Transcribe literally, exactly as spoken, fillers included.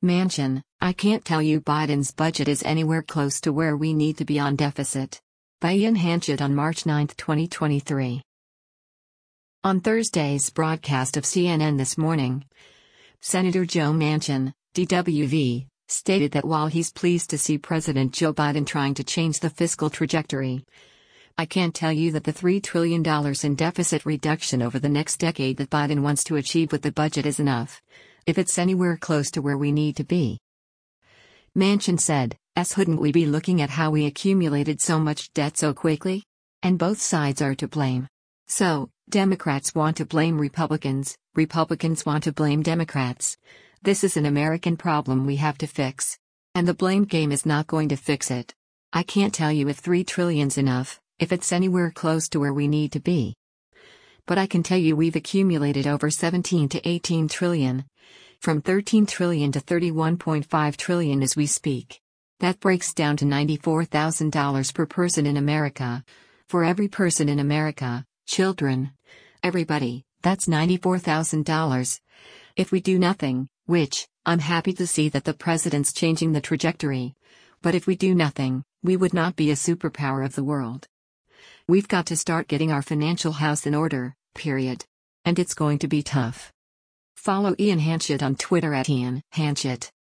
Manchin, I can't tell you Biden's budget is anywhere close to where we need to be on deficit. By Ian Hanchett on March ninth, twenty twenty-three. On Thursday's broadcast of C N N This Morning, Senator Joe Manchin, D W V, stated that while he's pleased to see President Joe Biden trying to change the fiscal trajectory, I can't tell you that the three trillion dollars in deficit reduction over the next decade that Biden wants to achieve with the budget is enough, if it's anywhere close to where we need to be. Manchin said, "As wouldn't we be looking at how we accumulated so much debt so quickly? And both sides are to blame. So, Democrats want to blame Republicans, Republicans want to blame Democrats. This is an American problem we have to fix. And the blame game is not going to fix it. I can't tell you if three trillion's enough, if it's anywhere close to where we need to be. But I can tell you we've accumulated over seventeen to eighteen trillion, from thirteen trillion to thirty-one point five trillion as we speak. That breaks down to ninety-four thousand dollars per person in America. For every person in America, children, everybody, that's ninety-four thousand dollars. If we do nothing, which, I'm happy to see that the president's changing the trajectory, but if we do nothing, we would not be a superpower of the world. We've got to start getting our financial house in order, period. And it's going to be tough." Follow Ian Hanchett on Twitter at Ian Hanchett.